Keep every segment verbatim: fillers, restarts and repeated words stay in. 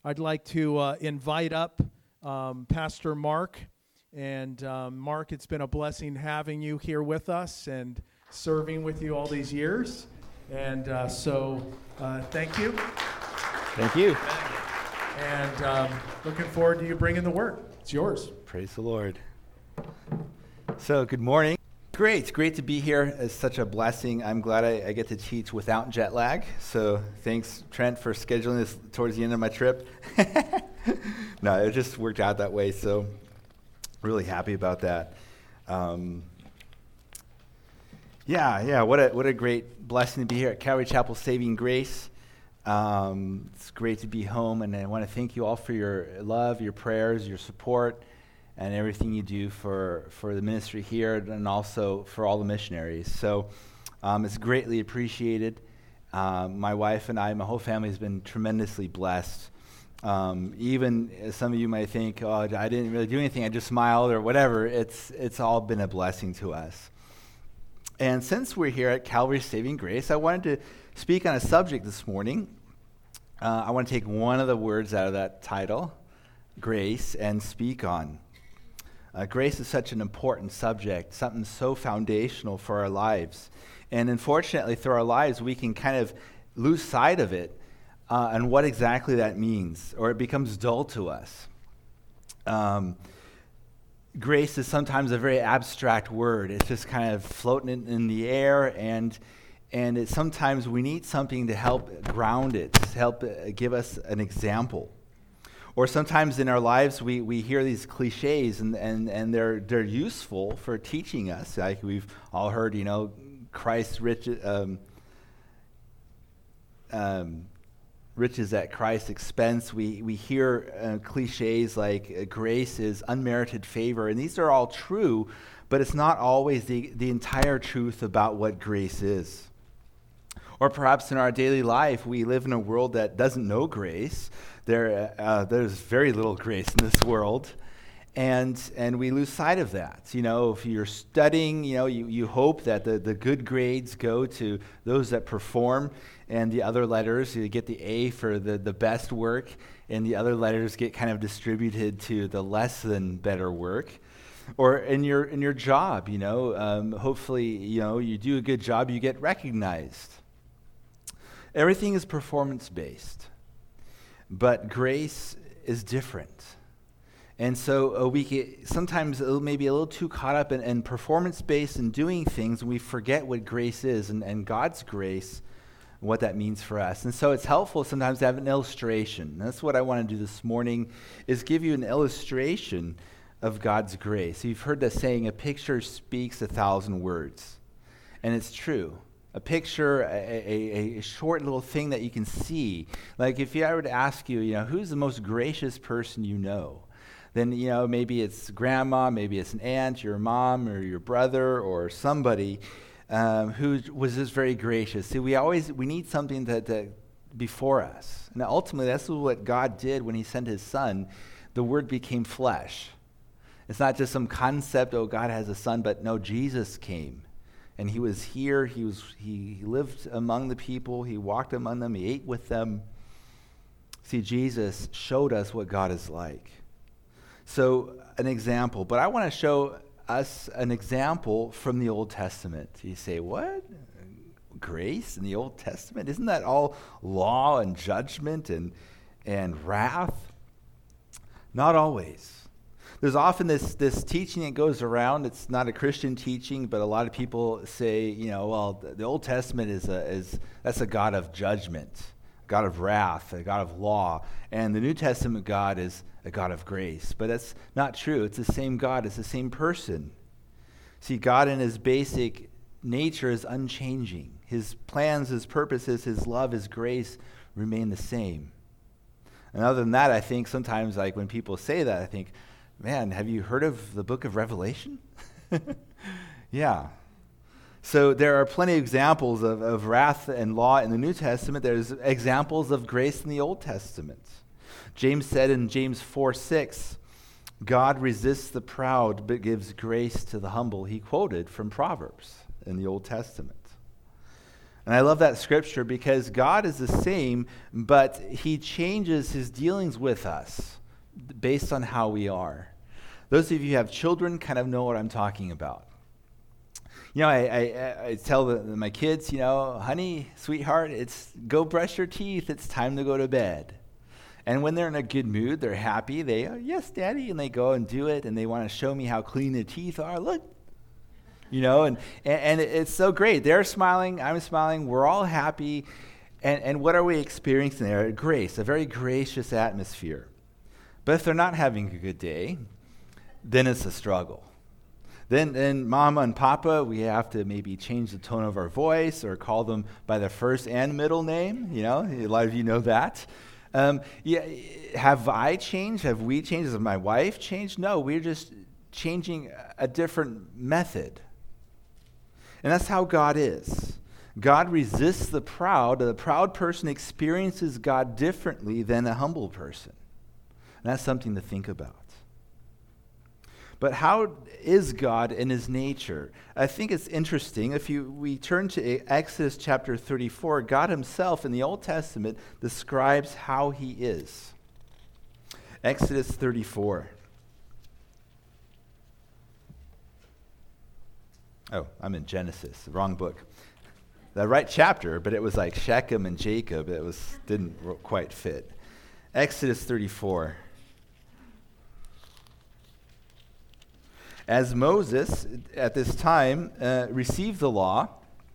I'd like to uh, invite up um, Pastor Mark. And um, Mark, it's been a blessing having you here with us and serving with you all these years. And uh, so uh, thank you. Thank you. And um, looking forward to you bringing the word. It's yours. Praise the Lord. So, good morning. Great. Great to be here. It's such a blessing. I'm glad I, I get to teach without jet lag. So, thanks, Trent, for scheduling this towards the end of my trip. No, it just worked out that way. So, really happy about that. Um, yeah, yeah. What a what a great blessing to be here at Calvary Chapel Saving Grace. Um, it's great to be home, and I want to thank you all for your love, your prayers, your support, and everything you do for, for the ministry here and also for all the missionaries. So um, it's greatly appreciated. Um, my wife and I, my whole family has been tremendously blessed. Um, even as some of you might think, oh, I didn't really do anything, I just smiled or whatever, it's it's all been a blessing to us. And since we're here at Calvary Saving Grace, I wanted to speak on a subject this morning. Uh, I want to take one of the words out of that title, grace, and speak on. Uh, grace is such an important subject, something so foundational for our lives. And unfortunately, through our lives, we can kind of lose sight of it uh, and what exactly that means, or it becomes dull to us. Um, grace is sometimes a very abstract word. It's just kind of floating in, in the air, and and it, sometimes we need something to help ground it, to help uh, give us an example. Or sometimes in our lives, we, we hear these cliches, and, and, and they're they're useful for teaching us. Like we've all heard, you know, Christ's rich, um, um, riches at Christ's expense. We we hear uh, cliches like uh, grace is unmerited favor, and these are all true, but it's not always the, the entire truth about what grace is. Or perhaps in our daily life, we live in a world that doesn't know grace. There, uh, there's very little grace in this world, and and we lose sight of that. You know, if you're studying, you know, you, you hope that the, the good grades go to those that perform, and the other letters, you get the A for the, the best work, and the other letters get kind of distributed to the less than better work. Or in your in your job, you know, um, hopefully, you know, you do a good job, you get recognized. Everything is performance-based. But grace is different. And so uh, we get sometimes uh, maybe a little too caught up in, in performance-based and doing things, and we forget what grace is and, and God's grace, what that means for us. And so it's helpful sometimes to have an illustration. And that's what I want to do this morning, is give you an illustration of God's grace. You've heard the saying, a picture speaks a thousand words. And it's true. A picture, a, a, a short little thing that you can see. Like if I were to ask you, you know, who's the most gracious person you know? Then, you know, maybe it's grandma, maybe it's an aunt, your mom, or your brother, or somebody um, who was just very gracious. See, we always, we need something that, that before us. And ultimately, that's what God did when he sent his son. The word became flesh. It's not just some concept, oh, God has a son, but no, Jesus came. And he was here, he was he lived among the people, he walked among them, he ate with them. See, Jesus showed us what God is like. So, an example. But I want to show us an example from the Old Testament. You say, what? Grace in the Old Testament? Isn't that all law and judgment and and wrath? Not always. There's often this this teaching that goes around. It's not a Christian teaching, but a lot of people say, you know, well, the Old Testament is a is that's a God of judgment, a God of wrath, a God of law, and the New Testament God is a God of grace. But that's not true. It's the same God. It's the same person. See, God in his basic nature is unchanging. His plans, his purposes, his love, his grace remain the same. And other than that, I think sometimes, like when people say that, I think, man, have you heard of the book of Revelation? Yeah. So there are plenty of examples of, of wrath and law in the New Testament. There's examples of grace in the Old Testament. James said in James four six, God resists the proud but gives grace to the humble. He quoted from Proverbs in the Old Testament. And I love that scripture because God is the same, but he changes his dealings with us based on how we are. Those of you who have children kind of know what I'm talking about. You know, I, I, I tell the, my kids, you know, honey, sweetheart, it's go brush your teeth. It's time to go to bed. And when they're in a good mood, they're happy. They, oh, yes, Daddy, and they go and do it, and they want to show me how clean their teeth are. Look, you know, and, and, and it's so great. They're smiling, I'm smiling, we're all happy. And, and what are we experiencing there? Grace, a very gracious atmosphere. But if they're not having a good day, then it's a struggle. Then, then Mama and Papa, we have to maybe change the tone of our voice or call them by their first and middle name. You know, a lot of you know that. Um, yeah, have I changed? Have we changed? Has my wife changed? No, we're just changing a different method. And that's how God is. God resists the proud. The proud person experiences God differently than a humble person. And that's something to think about. But how is God in his nature? I think it's interesting. If you we turn to Exodus chapter thirty-four, God himself in the Old Testament describes how he is. Exodus thirty-four. Oh, I'm in Genesis, the wrong book. The right chapter, but it was like Shechem and Jacob. It was didn't quite fit. Exodus thirty-four. As Moses, at this time, uh, received the law,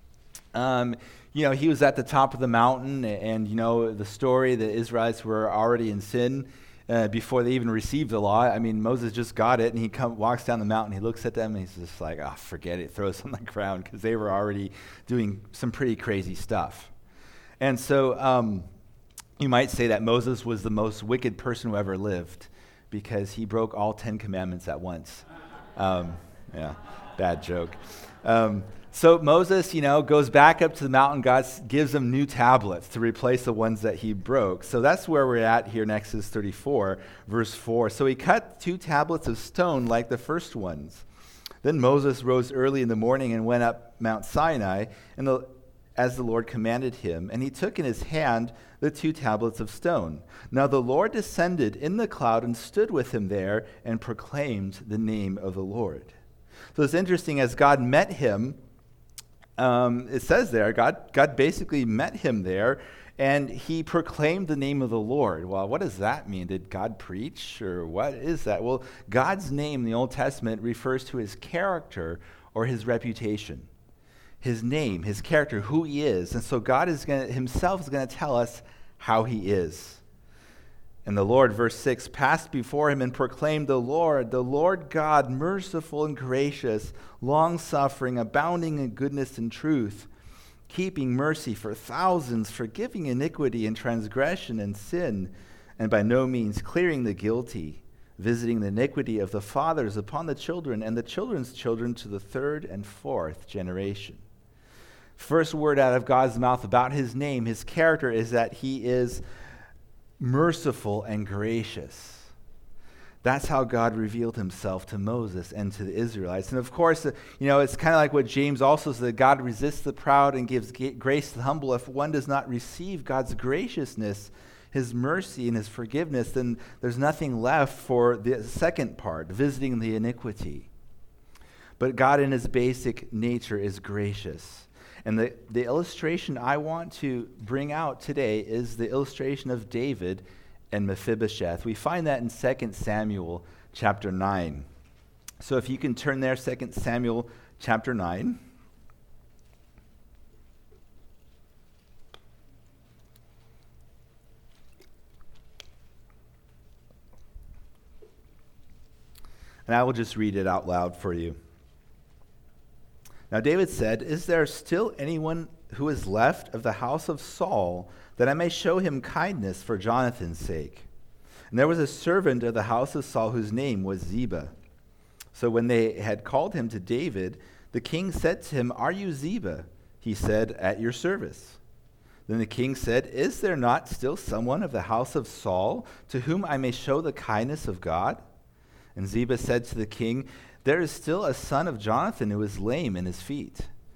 um, you know, he was at the top of the mountain, and, you know, the story, the Israelites were already in sin uh, before they even received the law. I mean, Moses just got it, and he come, walks down the mountain, he looks at them, and he's just like, oh, forget it, throws on the ground, because they were already doing some pretty crazy stuff. And so um, you might say that Moses was the most wicked person who ever lived, because he broke all Ten Commandments at once. Um, yeah, bad joke. Um, so Moses, you know, goes back up to the mountain. God gives him new tablets to replace the ones that he broke. So that's where we're at here in Exodus thirty-four, verse four. So he cut two tablets of stone like the first ones. Then Moses rose early in the morning and went up Mount Sinai, and the, as the Lord commanded him, and he took in his hand the two tablets of stone. Now the Lord descended in the cloud and stood with him there and proclaimed the name of the Lord. So it's interesting, as God met him, um, it says there, God, God basically met him there, and he proclaimed the name of the Lord. Well, what does that mean? Did God preach, or what is that? Well, God's name in the Old Testament refers to his character or his reputation. His name, his character, who he is. And so God is going to, himself is going to tell us how he is. And the Lord, verse six, passed before him and proclaimed, the Lord, the Lord God, merciful and gracious, long-suffering, abounding in goodness and truth, keeping mercy for thousands, forgiving iniquity and transgression and sin, and by no means clearing the guilty, visiting the iniquity of the fathers upon the children and the children's children to the third and fourth generation. First word out of God's mouth about his name, his character, is that he is merciful and gracious. That's how God revealed himself to Moses and to the Israelites. And of course, you know, it's kind of like what James also said, God resists the proud and gives grace to the humble. If one does not receive God's graciousness, his mercy and his forgiveness, then there's nothing left for the second part, visiting the iniquity. But God in his basic nature is gracious. And the, the illustration I want to bring out today is the illustration of David and Mephibosheth. We find that in Second Samuel chapter nine. So if you can turn there, Second Samuel chapter nine. And I will just read it out loud for you. Now David said, "Is there still anyone who is left of the house of Saul, that I may show him kindness for Jonathan's sake?" And there was a servant of the house of Saul whose name was Ziba. So when they had called him to David, the king said to him, "Are you Ziba?" He said, "At your service." Then the king said, "Is there not still someone of the house of Saul to whom I may show the kindness of God?" And Ziba said to the king, "There is still a son of Jonathan who is lame in his feet."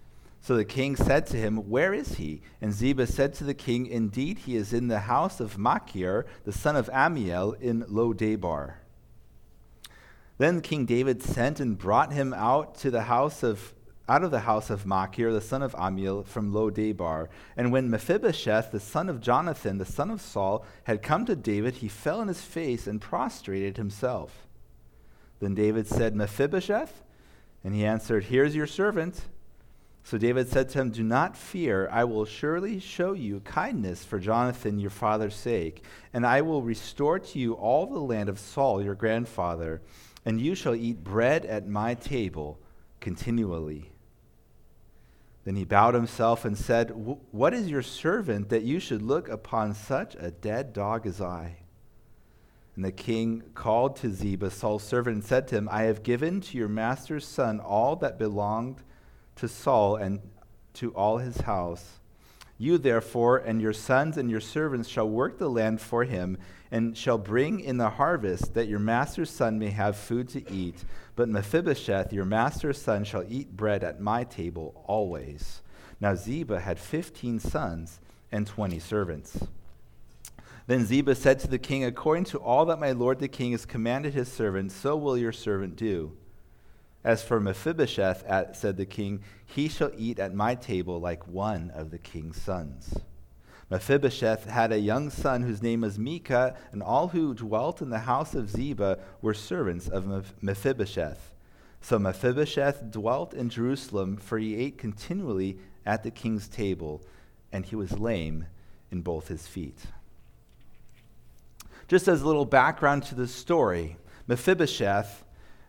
So the king said to him, "Where is he?" And Ziba said to the king, "Indeed, he is in the house of Machir, the son of Ammiel, in Lo-debar." Then King David sent and brought him out to the house of out of the house of Machir, the son of Ammiel, from Lo-debar. And when Mephibosheth, the son of Jonathan, the son of Saul, had come to David, he fell on his face and prostrated himself. Then David said, "Mephibosheth?" And he answered, "Here's your servant." So David said to him, "Do not fear. I will surely show you kindness for Jonathan your father's sake, and I will restore to you all the land of Saul your grandfather, and you shall eat bread at my table continually." Then he bowed himself and said, "What is your servant that you should look upon such a dead dog as I?" And the king called to Ziba, Saul's servant, and said to him, "I have given to your master's son all that belonged to Saul and to all his house. You therefore and your sons and your servants shall work the land for him, and shall bring in the harvest, that your master's son may have food to eat. But Mephibosheth, your master's son, shall eat bread at my table always." Now Ziba had fifteen sons and twenty servants. Then Ziba said to the king, "According to all that my lord the king has commanded his servant, so will your servant do. As for Mephibosheth," said the king, "he shall eat at my table like one of the king's sons." Mephibosheth had a young son whose name was Micah, and all who dwelt in the house of Ziba were servants of Mephibosheth. So Mephibosheth dwelt in Jerusalem, for he ate continually at the king's table, and he was lame in both his feet. Just as a little background to the story, Mephibosheth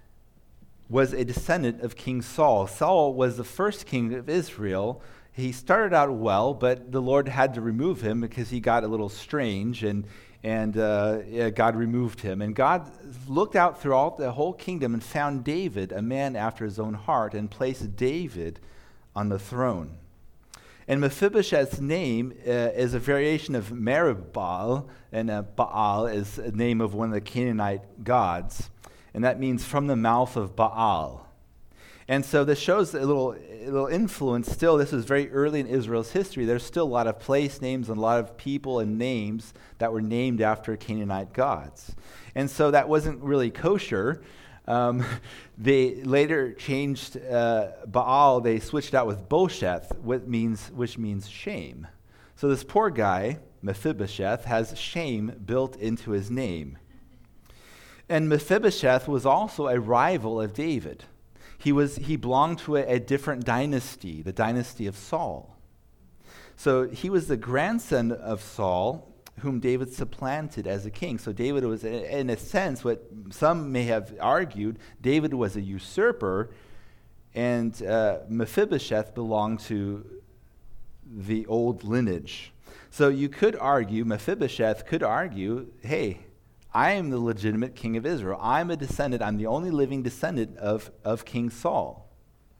was a descendant of King Saul. Saul was the first king of Israel. He started out well, but the Lord had to remove him because he got a little strange, and and uh, yeah, God removed him. And God looked out throughout the whole kingdom and found David, a man after his own heart, and placed David on the throne. And Mephibosheth's name uh, is a variation of Merib-Baal, and uh, Baal is a name of one of the Canaanite gods, and that means from the mouth of Baal. And so this shows a little, a little influence still. This is very early in Israel's history. There's still a lot of place names and a lot of people and names that were named after Canaanite gods. And so that wasn't really kosher. Um, they later changed uh, Baal. They switched out with Bosheth, which means, which means shame. So this poor guy, Mephibosheth, has shame built into his name. And Mephibosheth was also a rival of David. He was he belonged to a, a different dynasty, the dynasty of Saul. So he was the grandson of Saul, whom David supplanted as a king. So David was, in a sense, what some may have argued, David was a usurper, and uh, Mephibosheth belonged to the old lineage. So you could argue, Mephibosheth could argue, hey, I am the legitimate king of Israel. I'm a descendant. I'm the only living descendant of, of King Saul.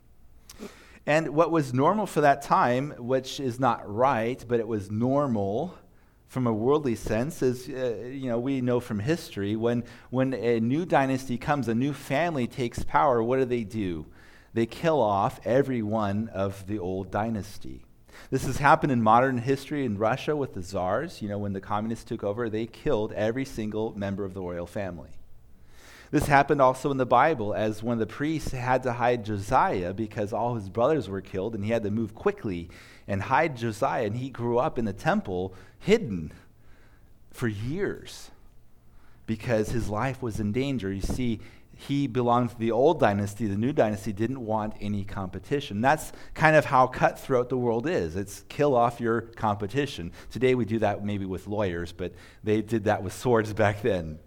And what was normal for that time, which is not right, but it was normal from a worldly sense, is, uh, you know, we know from history, when, when a new dynasty comes, a new family takes power, what do they do? They kill off every one of the old dynasty. This has happened in modern history in Russia with the czars. You know, when the communists took over, they killed every single member of the royal family. This happened also in the Bible, as one of the priests had to hide Josiah because all his brothers were killed, and he had to move quickly and hide Josiah, and he grew up in the temple hidden for years because his life was in danger. You see, he belonged to the old dynasty. The new dynasty didn't want any competition. That's kind of how cutthroat the world is. It's kill off your competition. Today we do that maybe with lawyers, but they did that with swords back then.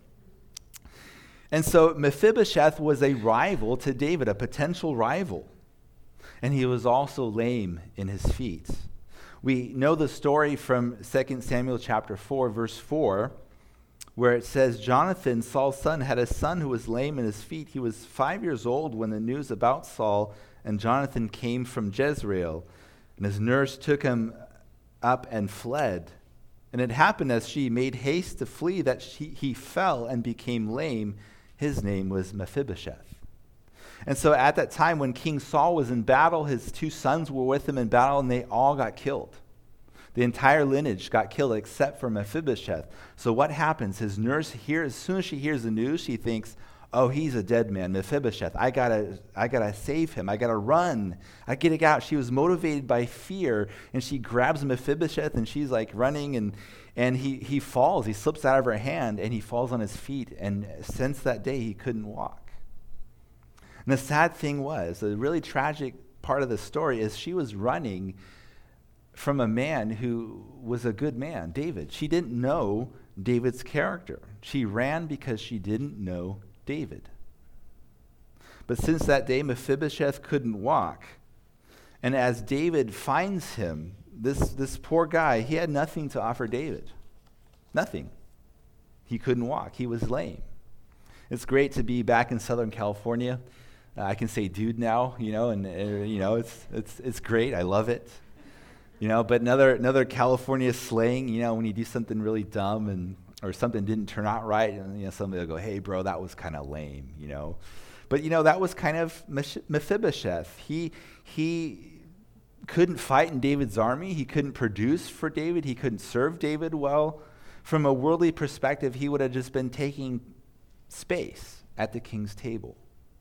And so Mephibosheth was a rival to David, a potential rival. And he was also lame in his feet. We know the story from Second Samuel chapter four, verse four, where it says, Jonathan, Saul's son, had a son who was lame in his feet. He was five years old when the news about Saul and Jonathan came from Jezreel, and his nurse took him up and fled. And it happened as she made haste to flee that she, he fell and became lame. His name was Mephibosheth. And so at that time when King Saul was in battle, his two sons were with him in battle, and they all got killed. The entire lineage got killed except for Mephibosheth. So what happens? His nurse hears, as soon as she hears the news, she thinks, oh, he's a dead man, Mephibosheth. I gotta, I gotta save him. I gotta run. I gotta get out. She was motivated by fear, and she grabs Mephibosheth, and she's like running, and and he he falls. He slips out of her hand, and he falls on his feet. And since that day, he couldn't walk. And the sad thing was, the really tragic part of the story is she was running from a man who was a good man, David. She didn't know David's character. She ran because she didn't know David. But since that day, Mephibosheth couldn't walk. And as David finds him, this, this poor guy, he had nothing to offer David. Nothing. He couldn't walk. He was lame. It's great to be back in Southern California. Uh, I can say dude now, you know, and, uh, you know, it's, it's, it's great. I love it. You know, but another, another California slang, you know, when you do something really dumb and or something didn't turn out right, and you know, somebody will go, hey, bro, that was kind of lame, you know. But, you know, that was kind of Mephibosheth. He, he couldn't fight in David's army. He couldn't produce for David. He couldn't serve David well. From a worldly perspective, he would have just been taking space at the king's table.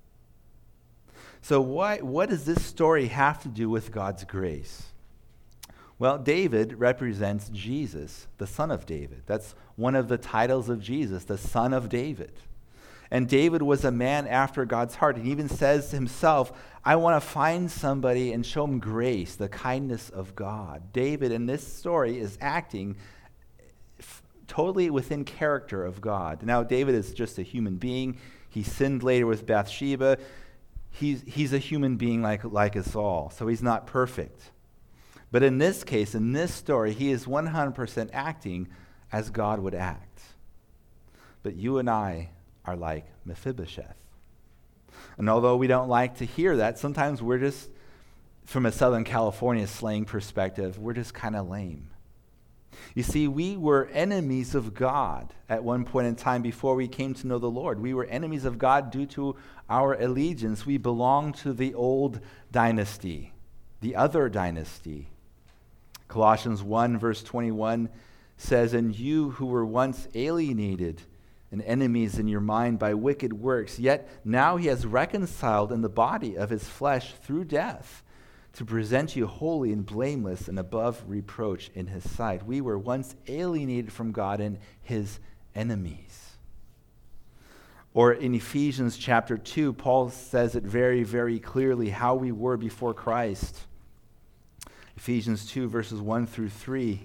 So why, what does this story have to do with God's grace? Well, David represents Jesus, the son of David. That's one of the titles of Jesus, the son of David. And David was a man after God's heart. He even says himself, I want to find somebody and show him grace, the kindness of God. David in this story is acting f- totally within character of God. Now, David is just a human being. He sinned later with Bathsheba. He's, he's a human being like, like us all, so he's not perfect. But in this case, in this story, he is one hundred percent acting as God would act. But you and I are like Mephibosheth. And although we don't like to hear that, sometimes we're just, from a Southern California slang perspective, we're just kind of lame. You see, we were enemies of God at one point in time before we came to know the Lord. We were enemies of God due to our allegiance. We belonged to the old dynasty, the other dynasty. Colossians one verse twenty-one says, and you who were once alienated and enemies in your mind by wicked works, yet now he has reconciled in the body of his flesh through death to present you holy and blameless and above reproach in his sight. We were once alienated from God and his enemies. Or in Ephesians chapter two, Paul says it very, very clearly how we were before Christ. Ephesians two, verses one through three.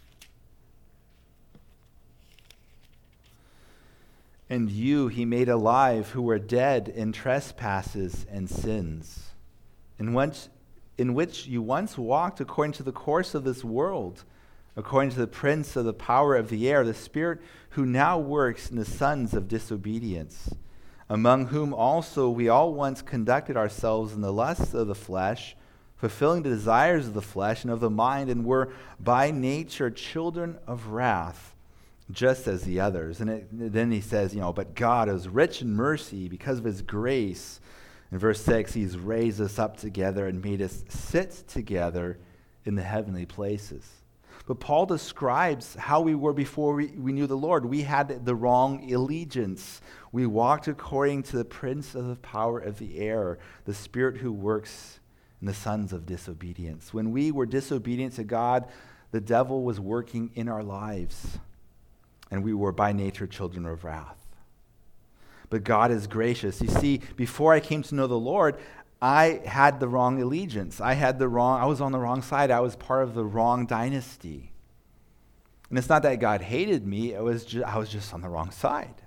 And you he made alive who were dead in trespasses and sins, in which, in which you once walked according to the course of this world, according to the prince of the power of the air, the spirit who now works in the sons of disobedience, among whom also we all once conducted ourselves in the lusts of the flesh, fulfilling the desires of the flesh and of the mind, and were by nature children of wrath, just as the others. And it, then he says, you know, but God is rich in mercy because of his grace. In verse six, he's raised us up together and made us sit together in the heavenly places. But Paul describes how we were before we, we knew the Lord. We had the wrong allegiance. We walked according to the prince of the power of the air, the spirit who works in the sons of disobedience. When we were disobedient to God, the devil was working in our lives, and we were by nature children of wrath. But God is gracious. You see, before I came to know the Lord, I had the wrong allegiance. I had the wrong, I was on the wrong side. I was part of the wrong dynasty. And it's not that God hated me, it was just, I was just on the wrong side.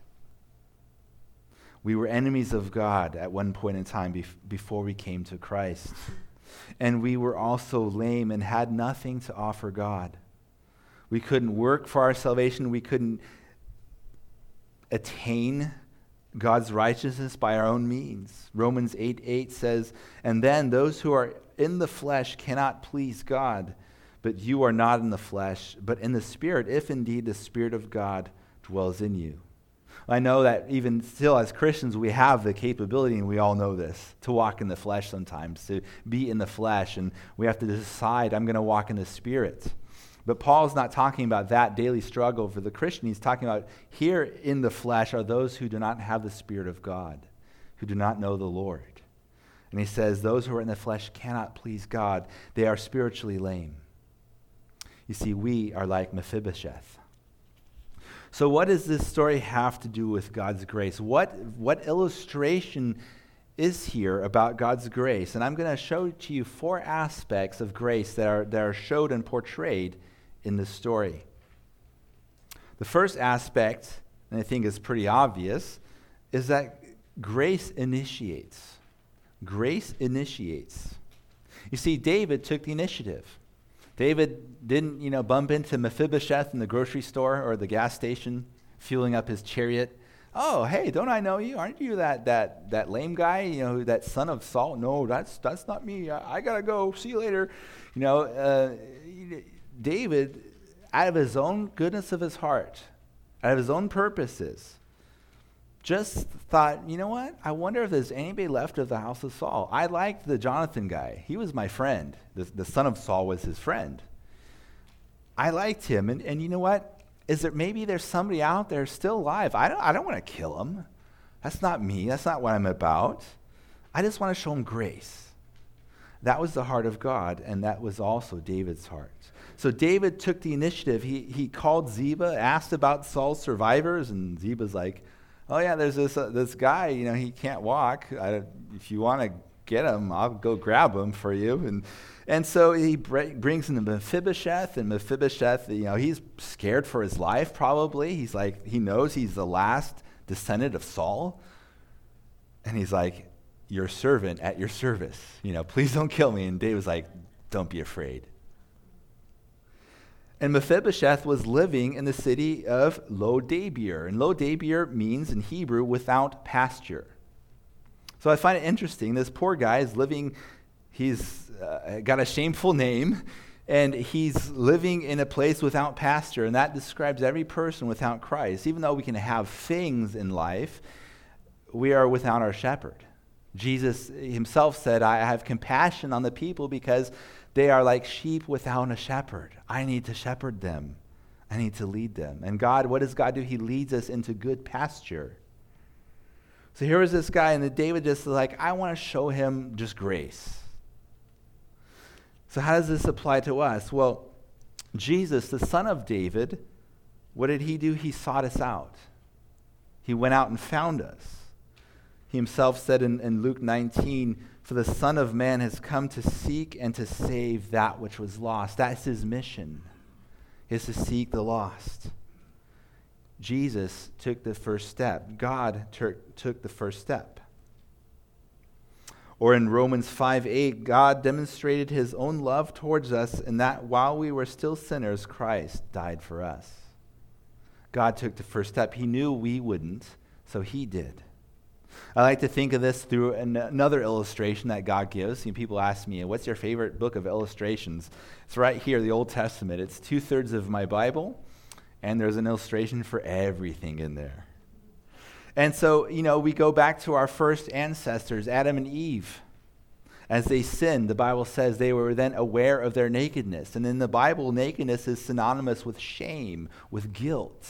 We were enemies of God at one point in time bef- before we came to Christ. And we were also lame and had nothing to offer God. We couldn't work for our salvation. We couldn't attain God's righteousness by our own means. Romans eight eight says, and then those who are in the flesh cannot please God, but you are not in the flesh, but in the Spirit, if indeed the Spirit of God dwells in you. I know that even still as Christians, we have the capability, and we all know this, to walk in the flesh sometimes, to be in the flesh, and we have to decide, I'm going to walk in the Spirit. But Paul's not talking about that daily struggle for the Christian. He's talking about here in the flesh are those who do not have the Spirit of God, who do not know the Lord. And he says, those who are in the flesh cannot please God. They are spiritually lame. You see, we are like Mephibosheth. So what does this story have to do with God's grace? What, what illustration is here about God's grace? And I'm going to show to you four aspects of grace that are, that are showed and portrayed in this story. The first aspect, and I think is pretty obvious, is that grace initiates. Grace initiates. You see, David took the initiative. David didn't, you know, bump into Mephibosheth in the grocery store or the gas station, fueling up his chariot. Oh, hey, don't I know you? Aren't you that that that lame guy? You know, that son of Saul? No, that's that's not me. I, I gotta go. See you later. You know, uh, David, out of his own goodness of his heart, out of his own purposes, just thought, you know what? I wonder if there's anybody left of the house of Saul. I liked the Jonathan guy. He was my friend. The, the son of Saul was his friend. I liked him. And, and you know what? Is there maybe there's somebody out there still alive? I don't, I don't want to kill him. That's not me. That's not what I'm about. I just want to show him grace. That was the heart of God, and that was also David's heart. So David took the initiative. He, he called Ziba, asked about Saul's survivors, and Ziba's like, oh yeah, there's this uh, this guy, you know, he can't walk. I, if you want to get him, I'll go grab him for you. And and so he br- brings in the Mephibosheth, and Mephibosheth, you know, he's scared for his life probably. He's like, he knows he's the last descendant of Saul. And he's like, your servant at your service. You know, please don't kill me. And David's like, don't be afraid. And Mephibosheth was living in the city of Lo-Debar. And Lo-Debar means in Hebrew, without pasture. So I find it interesting. This poor guy is living, he's uh, got a shameful name, and he's living in a place without pasture. And that describes every person without Christ. Even though we can have things in life, we are without our shepherd. Jesus himself said, I have compassion on the people because they are like sheep without a shepherd. I need to shepherd them. I need to lead them. And God, what does God do? He leads us into good pasture. So here was this guy, and David just like, I want to show him just grace. So how does this apply to us? Well, Jesus, the son of David, what did he do? He sought us out. He went out and found us. He himself said in, in Luke nineteen, for the Son of Man has come to seek and to save that which was lost. That's his mission, is to seek the lost. Jesus took the first step. God ter- took the first step. Or in Romans five eight, God demonstrated his own love towards us in that while we were still sinners, Christ died for us. God took the first step. He knew we wouldn't, so he did. I like to think of this through an, another illustration that God gives. You know, people ask me, what's your favorite book of illustrations? It's right here, the Old Testament. It's two-thirds of my Bible, and there's an illustration for everything in there. And so, you know, we go back to our first ancestors, Adam and Eve. As they sinned, the Bible says they were then aware of their nakedness. And in the Bible, nakedness is synonymous with shame, with guilt.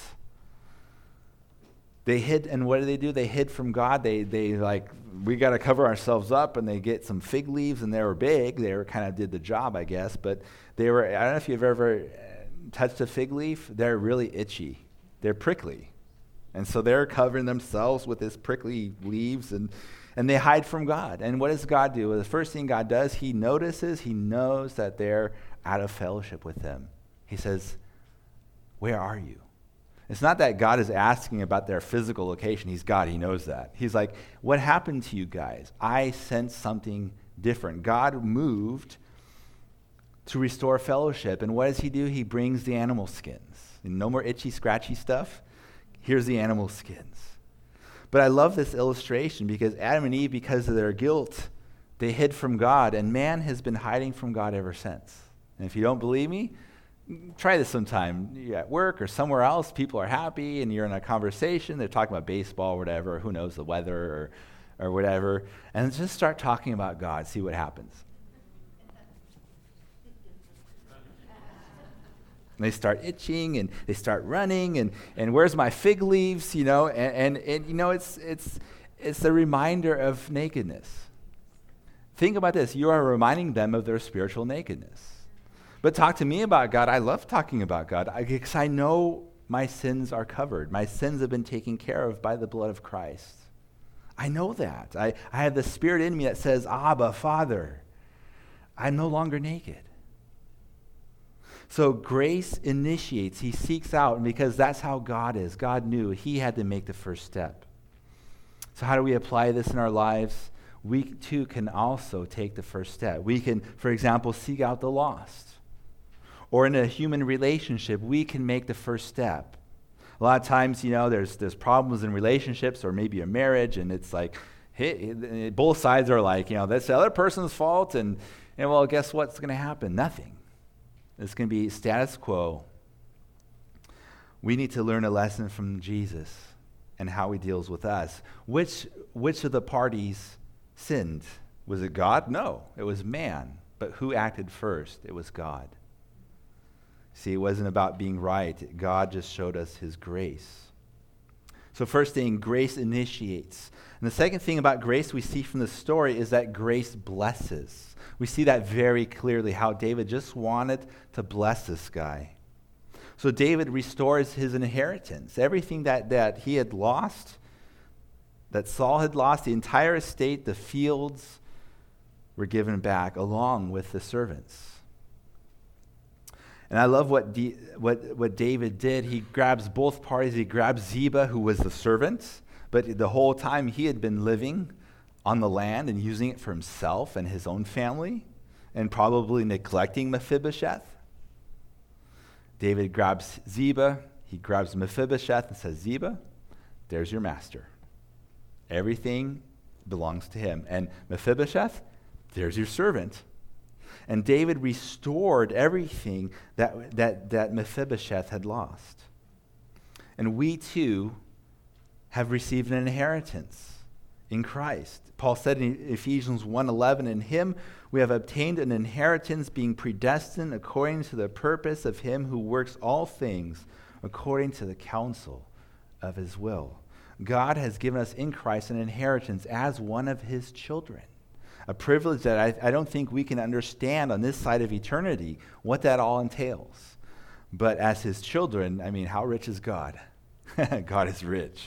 They hid, and what did they do? They hid from God. They, they like, we got to cover ourselves up, and they get some fig leaves, and they were big. They were kind of did the job, I guess. But they were, I don't know if you've ever touched a fig leaf. They're really itchy. They're prickly. And so they're covering themselves with this prickly leaves, and, and they hide from God. And what does God do? Well, the first thing God does, he notices, he knows that they're out of fellowship with him. He says, where are you? It's not that God is asking about their physical location. He's God. He knows that. He's like, what happened to you guys? I sensed something different. God moved to restore fellowship. And what does he do? He brings the animal skins. And no more itchy, scratchy stuff. Here's the animal skins. But I love this illustration because Adam and Eve, because of their guilt, they hid from God. And man has been hiding from God ever since. And if you don't believe me, Try this sometime. You're at work or somewhere else, people are happy, and you're in a conversation, they're talking about baseball or whatever, or who knows, the weather or, or whatever, and just start talking about God, see what happens. And they start itching, and they start running, and, and where's my fig leaves, you know, and, and, and you know, it's, it's, it's a reminder of nakedness. Think about this. You are reminding them of their spiritual nakedness. But talk to me about God. I love talking about God because I know my sins are covered. My sins have been taken care of by the blood of Christ. I know that. I, I have the Spirit in me that says, Abba, Father, I'm no longer naked. So grace initiates. He seeks out, and because that's how God is. God knew he had to make the first step. So how do we apply this in our lives? We too can also take the first step. We can, for example, seek out the lost. Or in a human relationship, we can make the first step. A lot of times, you know, there's there's problems in relationships or maybe a marriage, and it's like, hey, both sides are like, you know, that's the other person's fault, and, and well, guess what's going to happen? Nothing. It's going to be status quo. We need to learn a lesson from Jesus and how he deals with us. Which, which of the parties sinned? Was it God? No, it was man. But who acted first? It was God. See, it wasn't about being right. God just showed us his grace. So first thing, grace initiates. And the second thing about grace we see from the story is that grace blesses. We see that very clearly, how David just wanted to bless this guy. So David restores his inheritance. Everything that, that he had lost, that Saul had lost, the entire estate, the fields, were given back along with the servants. And I love what, D, what, what David did. He grabs both parties. He grabs Ziba, who was the servant, but the whole time he had been living on the land and using it for himself and his own family, and probably neglecting Mephibosheth. David grabs Ziba. He grabs Mephibosheth and says, Ziba, there's your master. Everything belongs to him. And Mephibosheth, there's your servant. And David restored everything that, that, that Mephibosheth had lost. And we too have received an inheritance in Christ. Paul said in Ephesians one eleven, in him we have obtained an inheritance, being predestined according to the purpose of him who works all things according to the counsel of his will. God has given us in Christ an inheritance as one of his children. A privilege that I, I don't think we can understand on this side of eternity, what that all entails. But as his children, I mean, how rich is God? God is rich.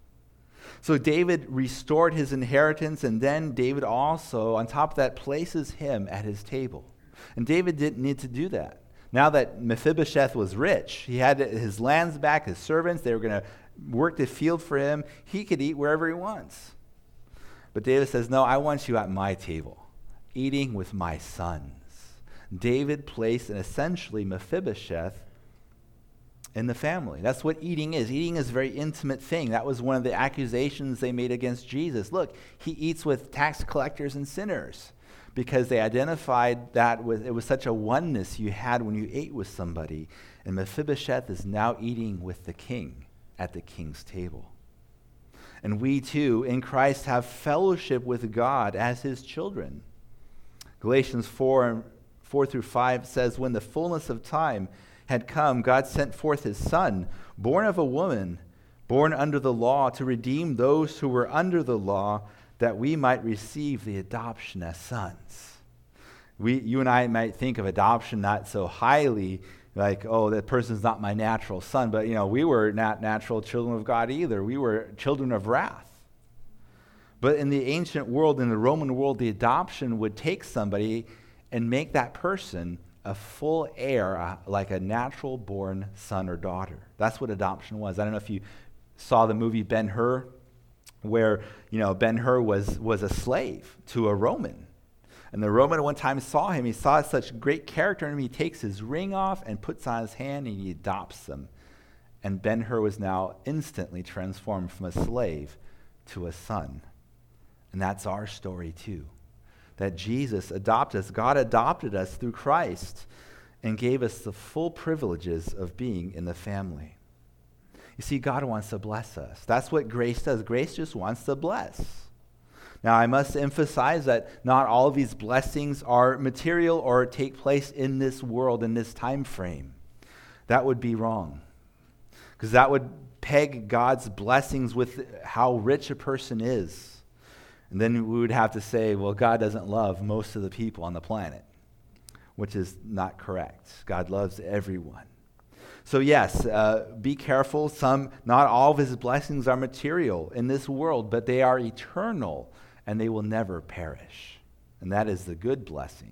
So David restored his inheritance, and then David also, on top of that, places him at his table. And David didn't need to do that. Now that Mephibosheth was rich, he had his lands back, his servants, they were going to work the field for him. He could eat wherever he wants. But David says, no, I want you at my table, eating with my sons. David placed an essentially Mephibosheth in the family. That's what eating is. Eating is a very intimate thing. That was one of the accusations they made against Jesus. Look, he eats with tax collectors and sinners, because they identified that with, it was such a oneness you had when you ate with somebody. And Mephibosheth is now eating with the king at the king's table. And we too, in Christ, have fellowship with God as his children. Galatians four, four through five says, when the fullness of time had come, God sent forth his Son, born of a woman, born under the law, to redeem those who were under the law, that we might receive the adoption as sons. We, you and I might think of adoption not so highly, like, oh, that person's not my natural son. But, you know, we were not natural children of God either. We were children of wrath. But in the ancient world, in the Roman world, the adoption would take somebody and make that person a full heir, uh, like a natural-born son or daughter. That's what adoption was. I don't know if you saw the movie Ben-Hur, where, you know, Ben-Hur was, was a slave to a Roman. And the Roman one time saw him. He saw such great character in him. He takes his ring off and puts on his hand, and he adopts him. And Ben-Hur was now instantly transformed from a slave to a son. And that's our story too. That Jesus adopted us. God adopted us through Christ. and gave us the full privileges of being in the family. You see, God wants to bless us. That's what grace does. Grace just wants to bless. Now, I must emphasize that not all of these blessings are material or take place in this world, in this time frame. That would be wrong, because that would peg God's blessings with how rich a person is. And then we would have to say, well, God doesn't love most of the people on the planet, which is not correct. God loves everyone. So yes, uh, be careful. Some, not all of his blessings are material in this world, but they are eternal, and they will never perish. And that is the good blessing.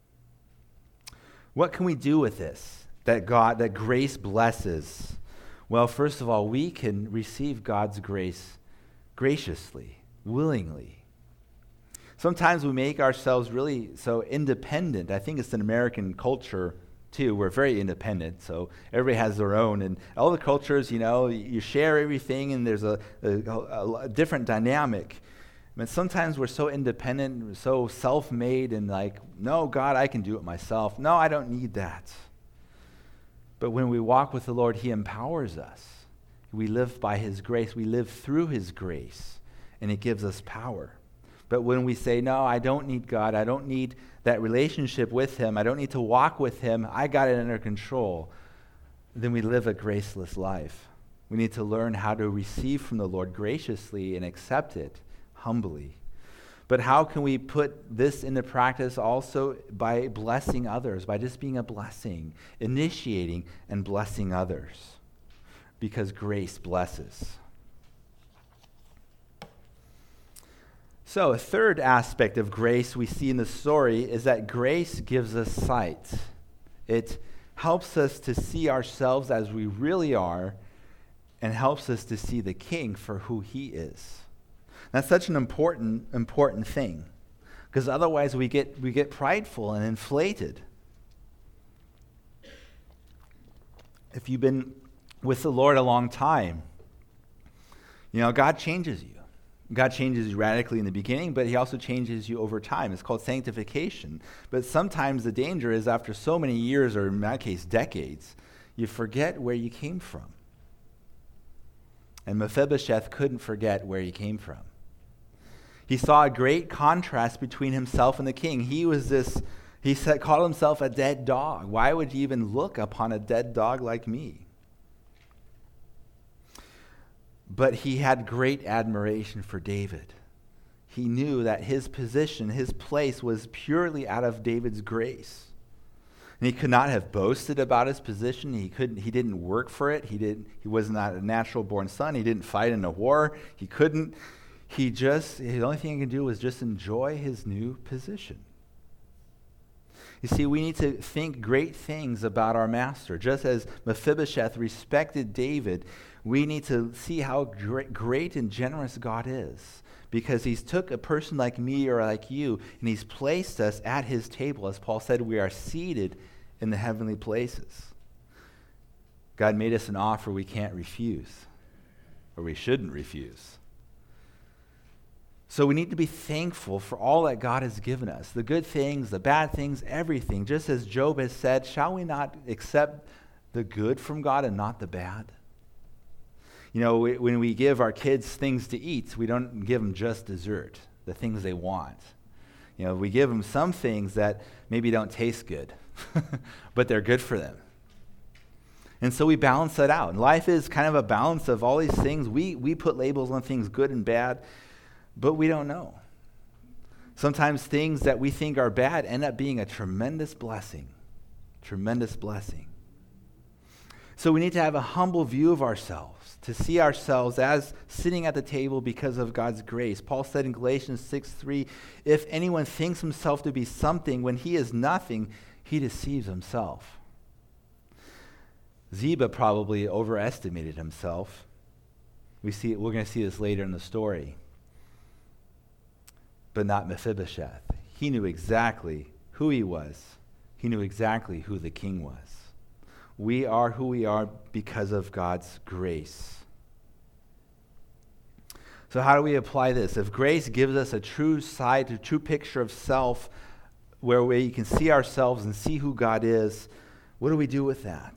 What can we do with this, that God, that grace blesses? Well, first of all, we can receive God's grace graciously, willingly. Sometimes we make ourselves really so independent. I think it's an American culture too. We're very independent, so everybody has their own. And all the cultures, you know, you share everything, and there's a, a, a different dynamic. But sometimes we're so independent, we're so self-made, and like, no, God, I can do it myself. No, I don't need that. But when we walk with the Lord, he empowers us. We live by his grace. We live through his grace, and it gives us power. But when we say, no, I don't need God, I don't need that relationship with him, I don't need to walk with him, I got it under control, then we live a graceless life. We need to learn how to receive from the Lord graciously and accept it humbly. But how can we put this into practice? Also by blessing others, by just being a blessing, initiating and blessing others, because grace blesses. So a third aspect of grace we see in the story is that grace gives us sight. It helps us to see ourselves as we really are and helps us to see the King for who he is. That's such an important, important thing, because otherwise we get we get prideful and inflated. If you've been with the Lord a long time, you know, God changes you. God changes you radically in the beginning, but he also changes you over time. It's called sanctification. But sometimes the danger is after so many years, or in my case, decades, you forget where you came from. And Mephibosheth couldn't forget where he came from. He saw a great contrast between himself and the king. He was this, he said, called himself a dead dog. Why would you even look upon a dead dog like me? But he had great admiration for David. He knew that his position, his place was purely out of David's grace. And he could not have boasted about his position. He couldn't, he didn't work for it. He didn't, he was not a natural born son. He didn't fight in a war. He couldn't. He just, the only thing he could do was just enjoy his new position. You see, we need to think great things about our master. Just as Mephibosheth respected David, we need to see how great, great and generous God is, because he's took a person like me or like you, and he's placed us at his table. As Paul said, we are seated in the heavenly places. God made us an offer we can't refuse, or we shouldn't refuse. So we need to be thankful for all that God has given us, the good things, the bad things, everything. Just as Job has said, shall we not accept the good from God and not the bad? You know, we, when we give our kids things to eat, we don't give them just dessert, the things they want. You know, we give them some things that maybe don't taste good, but they're good for them. And so we balance that out. And life is kind of a balance of all these things. We, we put labels on things good and bad, but we don't know. Sometimes things that we think are bad end up being a tremendous blessing. Tremendous blessing. So we need to have a humble view of ourselves, to see ourselves as sitting at the table because of God's grace. Paul said in Galatians six three, if anyone thinks himself to be something when he is nothing, he deceives himself. Ziba probably overestimated himself. We see, we're going to see this later in the story. But not Mephibosheth. He knew exactly who he was. He knew exactly who the king was. We are who we are because of God's grace. So how do we apply this? If grace gives us a true side, a true picture of self, where we can see ourselves and see who God is, What do we do with that?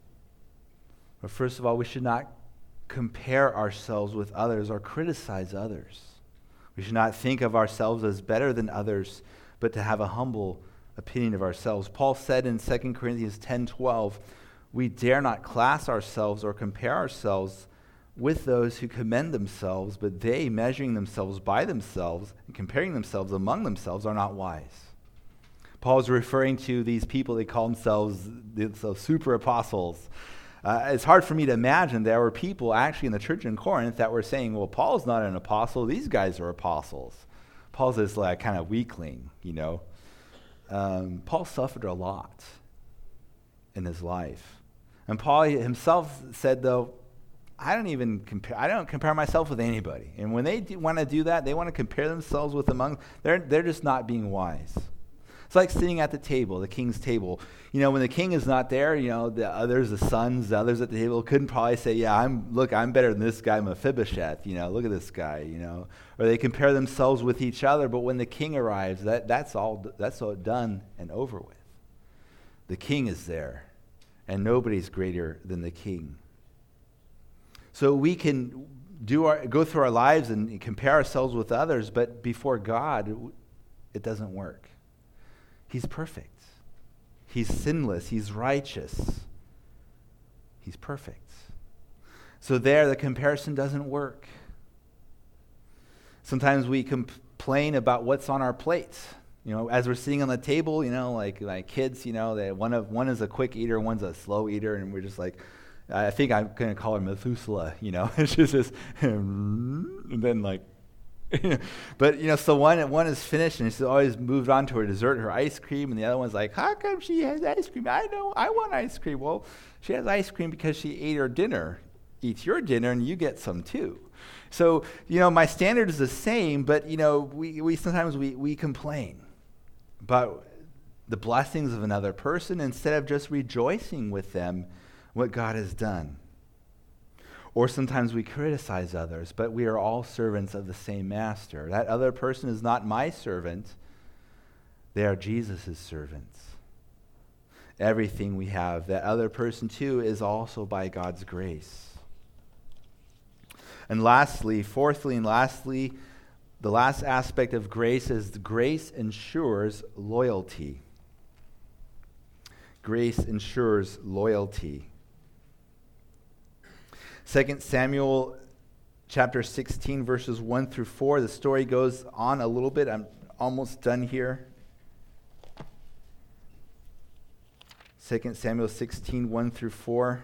Well, first of all, we should not compare ourselves with others or criticize others. We should not think of ourselves as better than others, but to have a humble opinion of ourselves. Paul said in Second Corinthians ten twelve, we dare not class ourselves or compare ourselves with those who commend themselves, but they, measuring themselves by themselves and comparing themselves among themselves, are not wise. Paul is referring to these people, they call themselves the, the super apostles. Uh, it's hard for me to imagine there were people actually in the church in Corinth that were saying, well, Paul's not an apostle, these guys are apostles. Paul's this like kind of weakling, you know. Um, Paul suffered a lot in his life. And Paul himself said, though, I don't even compare, I don't compare myself with anybody. And when they want to do that, they want to compare themselves with among, they're, they're just not being wise. It's like sitting at the table, the king's table. You know, when the king is not there, you know, the others, the sons, the others at the table couldn't probably say, yeah, I'm look, I'm better than this guy Mephibosheth, you know, look at this guy, you know. Or they compare themselves with each other, but when the king arrives, that, that's all that's all done and over with. The king is there, and nobody's greater than the king. So we can do our go through our lives and compare ourselves with others, but before God, it doesn't work. He's perfect. He's sinless. He's righteous. He's perfect. So there, the comparison doesn't work. Sometimes we complain about what's on our plates. You know, as we're sitting on the table, you know, like like kids, you know, they, one of one is a quick eater, one's a slow eater, and we're just like, I think I'm going to call her Methuselah, you know. It's just this, and then like, but, you know, so one one is finished, and she's always moved on to her dessert, her ice cream, and the other one's like, how come she has ice cream? I know, I want ice cream. Well, she has ice cream because she ate her dinner. Eat your dinner, and you get some too. So, you know, my standard is the same, but, you know, we, we sometimes we, we complain about the blessings of another person instead of just rejoicing with them what God has done. Or sometimes we criticize others, but we are all servants of the same master. That other person is not my servant. They are Jesus' servants. Everything we have, that other person too, is also by God's grace. And lastly, fourthly and lastly, the last aspect of grace is grace ensures loyalty. Grace ensures loyalty. Second Samuel chapter sixteen, verses one through four. The story goes on a little bit. I'm almost done here. Second Samuel sixteen, one through four.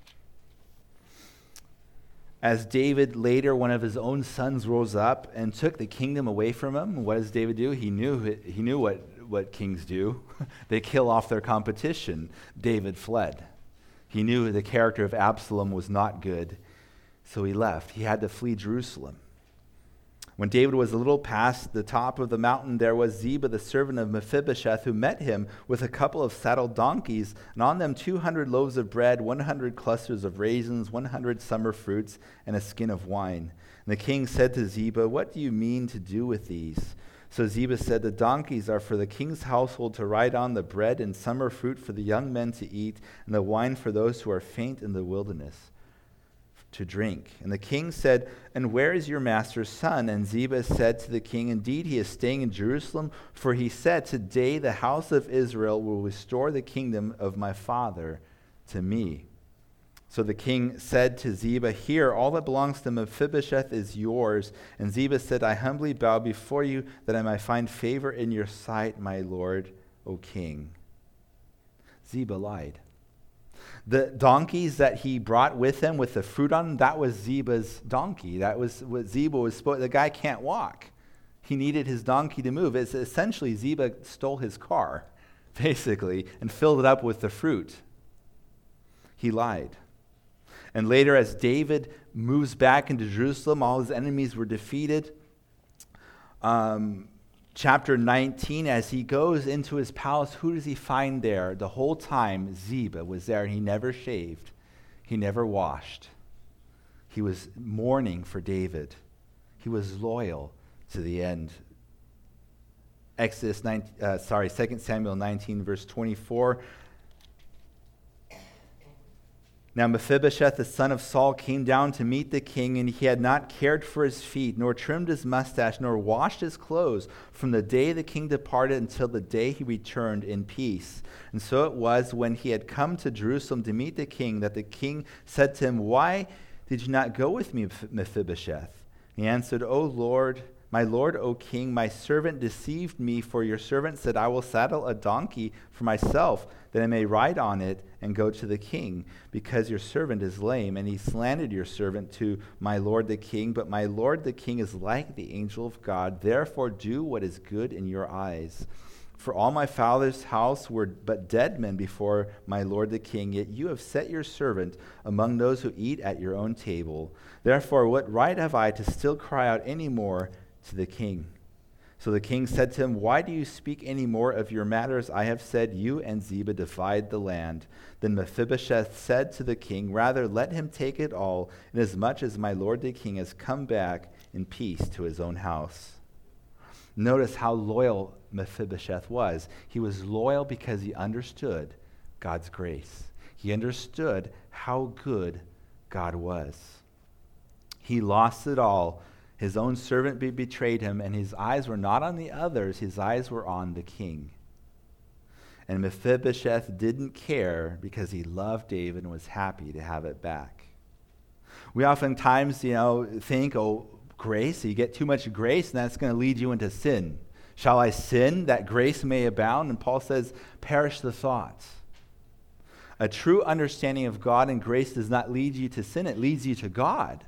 As David later, one of his own sons rose up and took the kingdom away from him, what does David do? He knew he knew what, what kings do. They kill off their competition. David fled. He knew the character of Absalom was not good, so he left. He had to flee Jerusalem. When David was a little past the top of the mountain, there was Ziba, the servant of Mephibosheth, who met him with a couple of saddled donkeys, and on them two hundred loaves of bread, one hundred clusters of raisins, one hundred summer fruits, and a skin of wine. And the king said to Ziba, "What do you mean to do with these?" So Ziba said, "The donkeys are for the king's household to ride on, the bread and summer fruit for the young men to eat, and the wine for those who are faint in the wilderness to drink." And the king said, "And where is your master's son?" And Ziba said to the king, "Indeed, he is staying in Jerusalem, for he said, 'Today the house of Israel will restore the kingdom of my father to me.'" So the king said to Ziba, "Here, all that belongs to Mephibosheth is yours." And Ziba said, "I humbly bow before you that I might find favor in your sight, my lord, O king." Ziba lied. The donkeys that he brought with him with the fruit on them, that was Ziba's donkey. That was what Ziba was supposed. The guy can't walk. He needed his donkey to move. It's essentially Ziba stole his car, basically, and filled it up with the fruit. He lied. And later, as David moves back into Jerusalem, all his enemies were defeated. Um, chapter nineteen, as he goes into his palace, who does he find there? The whole time, Ziba was there, and he never shaved. He never washed. He was mourning for David. He was loyal to the end. Exodus nine, uh, sorry, Second Samuel nineteen, verse twenty-four. Now Mephibosheth, the son of Saul, came down to meet the king, and he had not cared for his feet, nor trimmed his mustache, nor washed his clothes from the day the king departed until the day he returned in peace. And so it was, when he had come to Jerusalem to meet the king, that the king said to him, "Why did you not go with me, Mephibosheth?" He answered, "O Lord, my lord, O king, my servant deceived me, for your servant said, I will saddle a donkey for myself, that I may ride on it and go to the king, because your servant is lame. And he slandered your servant to my lord the king. But my lord the king is like the angel of God. Therefore do what is good in your eyes. For all my father's house were but dead men before my lord the king, yet you have set your servant among those who eat at your own table. Therefore what right have I to still cry out any more to the king?" So the king said to him, "Why do you speak any more of your matters? I have said, you and Ziba divide the land." Then Mephibosheth said to the king, "Rather let him take it all, inasmuch as my lord the king has come back in peace to his own house." Notice how loyal Mephibosheth was. He was loyal because he understood God's grace. He understood how good God was. He lost it all. His own servant be- betrayed him, and his eyes were not on the others. His eyes were on the king. And Mephibosheth didn't care because he loved David and was happy to have it back. We oftentimes, you know, think, oh, grace, you get too much grace, and that's going to lead you into sin. Shall I sin that grace may abound? And Paul says, perish the thoughts. A true understanding of God and grace does not lead you to sin. It leads you to God.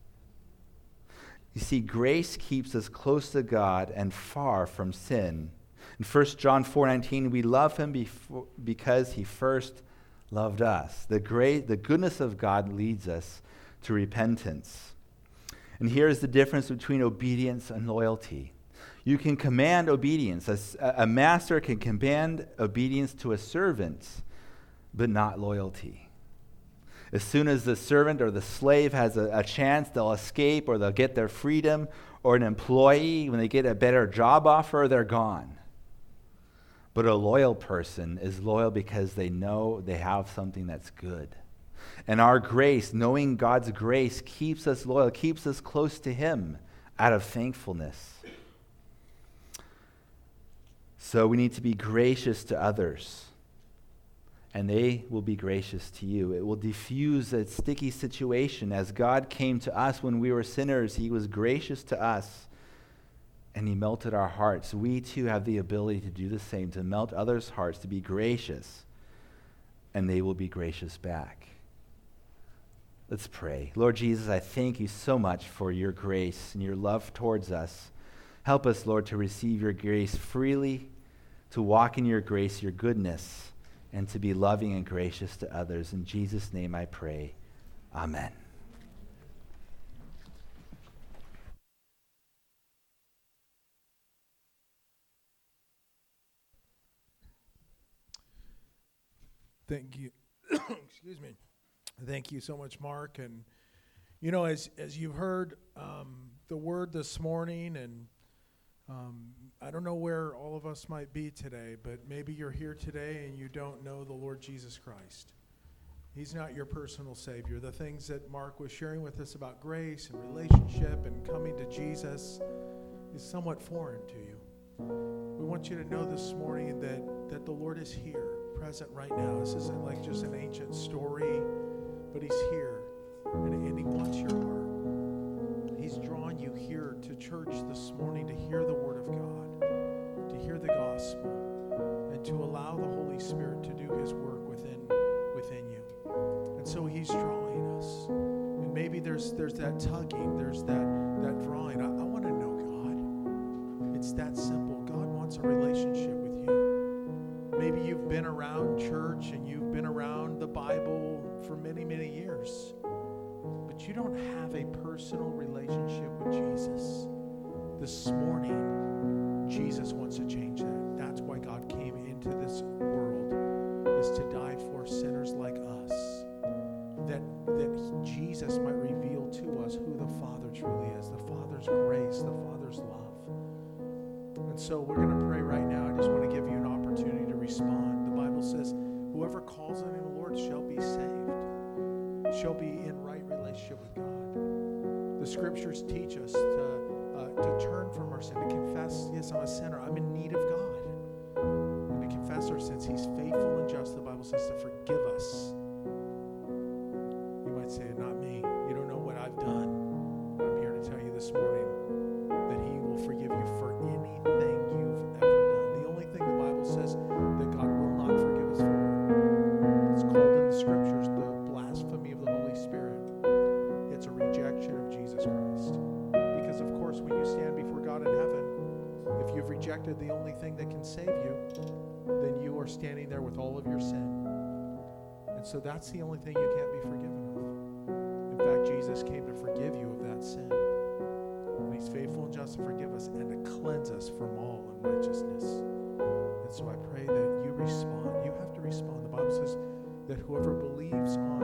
You see, grace keeps us close to God and far from sin. In First John four nineteen, we love him before, because he first loved us. The great, the goodness of God leads us to repentance. And here's the difference between obedience and loyalty. You can command obedience. A, a master can command obedience to a servant, but not loyalty. As soon as the servant or the slave has a, a chance, they'll escape or they'll get their freedom, or an employee, when they get a better job offer, they're gone. But a loyal person is loyal because they know they have something that's good. And our grace, knowing God's grace, keeps us loyal, keeps us close to him out of thankfulness. So we need to be gracious to others, and they will be gracious to you. It will diffuse a sticky situation. As God came to us when we were sinners, he was gracious to us, and he melted our hearts. We too have the ability to do the same, to melt others' hearts, to be gracious, and they will be gracious back. Let's pray. Lord Jesus, I thank you so much for your grace and your love towards us. Help us, Lord, to receive your grace freely, to walk in your grace, your goodness, and to be loving and gracious to others. In Jesus' name I pray. Amen. Thank you. Excuse me. Thank you so much, Mark. And, you know, as as you've heard um, the word this morning, and um, I don't know where all of us might be today, but maybe you're here today and you don't know the Lord Jesus Christ. He's not your personal Savior. The things that Mark was sharing with us about grace and relationship and coming to Jesus is somewhat foreign to you. We want you to know this morning that, that the Lord is here, present right now. This isn't like just an ancient story, but he's here, and, and he wants your heart. He's drawn you here to church this morning to hear the word of God, to hear the gospel, and to allow the Holy Spirit to do his work within within you. And so he's drawing us. And maybe there's there's that tugging, there's that, that drawing. I, I want to know God. It's that simple. God wants a relationship with you. Maybe you've been around church and you've been around the Bible for many, many years, but you don't have a personal relationship with Jesus. This morning, Jesus wants to change that. That's why God came into this world, is to die for sinners like us, that, that Jesus might reveal to us who the Father truly is, the Father's grace, the Father's love. And so we're going to pray right now. I just want to give you an opportunity to respond. The Bible says, whoever calls on the Lord shall be saved. she'll be in right relationship with God. The scriptures teach us to, uh, to turn from our sin, to confess, yes, I'm a sinner. I'm in need of God. And to confess our sins. He's faithful and just, the Bible says, to forgive us. You might say, not me. You don't know what I've done. I'm here to tell you this morning that he will forgive you for anything you've ever done. The only thing the Bible says that God will not forgive us for, it's called in the scriptures the blasphemy of the Holy Spirit. It's a rejection of Jesus Christ. Because of course, when you stand before God in heaven, if you've rejected the only thing that can save you, then you are standing there with all of your sin. And so that's the only thing you can't be forgiven of. In fact, Jesus came to forgive you of that sin. And he's faithful and just to forgive us and to cleanse us from all unrighteousness. And so I pray that you respond. You have to respond. The Bible says that whoever believes on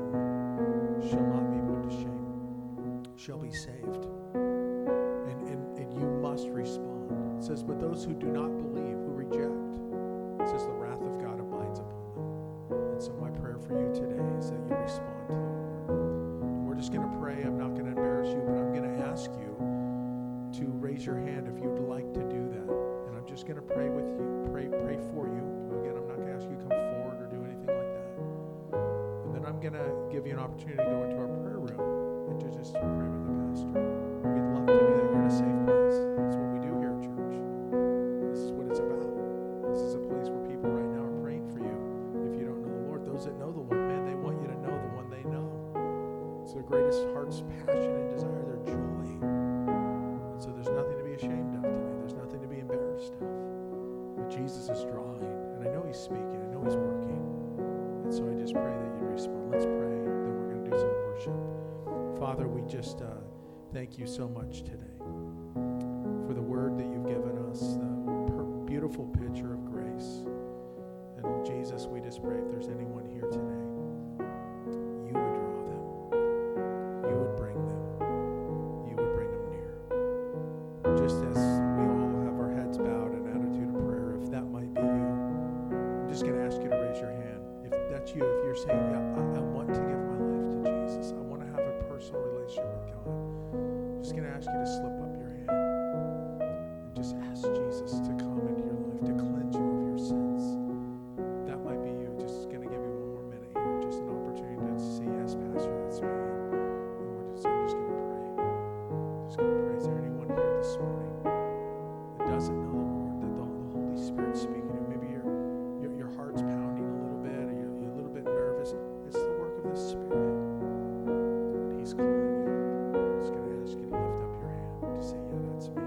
him shall not be put to shame, shall be saved. And, and, and you must respond. It says, but those who do not believe, who reject, it says the wrath of God abides upon them. And so my prayer for you today is that you respond to the Lord. We're just going to pray. I'm not going to embarrass you, but I'm going to ask you to raise your hand if you'd like to do that. And I'm just going to pray with you, pray pray for you. Again, I'm not going to ask you to come forward or do anything like that. And then I'm going to give you an opportunity to go into our prayer room and to just pray with the pastor. We'd love to do that. You're in a safe place. That's what we do here at church. This is what it's about. This is a place where people right now are praying for you. If you don't know the Lord, those that know the Lord, man, they want you to know the one they know. It's their greatest heart's passion and desire, their joy. And so there's nothing to be ashamed of today. There's nothing to be embarrassed of. But Jesus is drawing, and I know he's speaking. I know he's working. And so I just pray that you respond. Let's pray, then we're going to do some worship. Father, we just uh, thank you so much today for the word that you've given us, the per- beautiful picture of grace. And Jesus, we just pray if there's anyone here today, you would draw them. You would bring them. You would bring them near. Just as we all have our heads bowed in attitude of prayer, if that might be you, I'm just going to ask you to raise your hand. If that's you, if you're saying, yeah, I, I want to give my life to Jesus. I want to have a personal relationship with God. I'm just going to ask you to slip up your hand and just ask Jesus to come into your life, to cleanse you of your sins. That might be you. Just going to give you one more minute here. Just an opportunity to say, yes, Pastor, that's me. And we're just, I'm just going to pray. Just going to pray. Is there anyone here this morning that doesn't know the Lord, that the, the Holy Spirit's speaking to you? Maybe your, your, your heart's pounding a little bit, or you're, you're a little bit nervous. It's the work of the Spirit. And he's calling you. I'm just going to ask you to lift up your hand to say, yeah, that's me.